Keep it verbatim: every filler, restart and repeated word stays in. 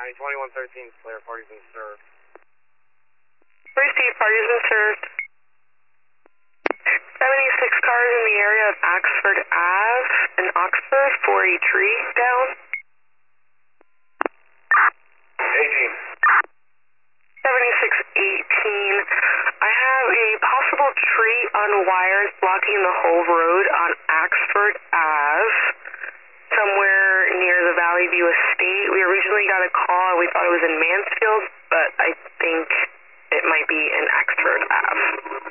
County, twenty-one thirteen, clear, party's been served. Receive, party's been served. seventy-six cars in the area of Axford Ave in Oxford for a tree down. eighteen. seventy-six eighteen. I have a possible tree on wires blocking the whole road on Axford Ave, somewhere near the Valley View Estate. We originally got a call and we thought it was in Mansfield, but I think it might be in Axford Ave.